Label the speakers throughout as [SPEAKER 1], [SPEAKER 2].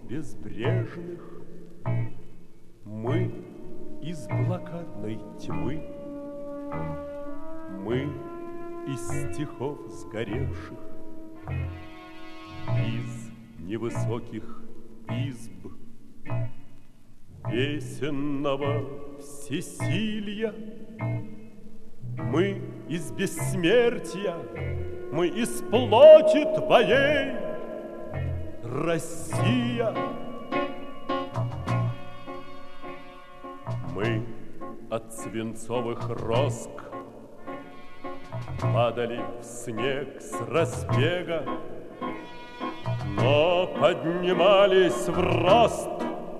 [SPEAKER 1] безбрежных, мы из блокадной тьмы, мы из стихов сгоревших, из невысоких изб песенного всесилья, мы из бессмертия, мы из плоти твоей, Россия. Мы от свинцовых роск падали в снег с разбега, но поднимались в рост,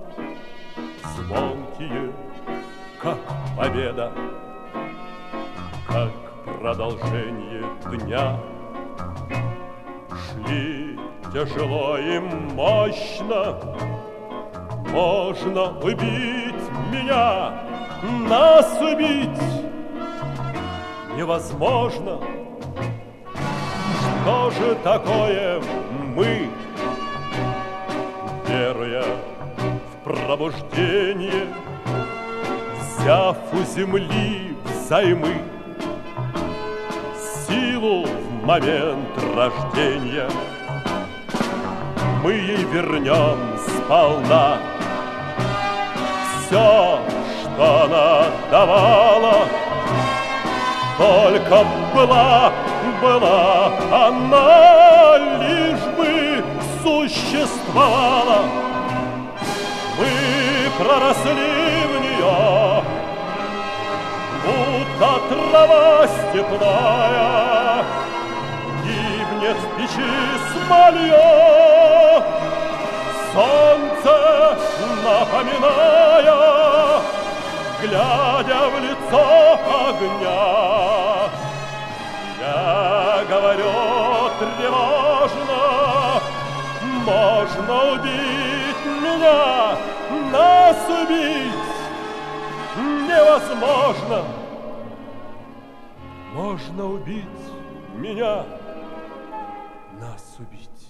[SPEAKER 1] звонкие, как победа, как продолжение дня. Шли тяжело и мощно, можно убить меня, нас убить невозможно. Что же такое мы, веруя в пробуждение, взяв у земли взаймы силу в момент рождения, мы ей вернем сполна все, что она давала. Только была она, лишь бы существовала. Мы проросли в нее, будто трава степная гибнет в печи смолье, солнце напоминая, глядя в лицо огня. Я говорю тревожно, можно убить меня, нас убить невозможно. Можно убить меня, нас убить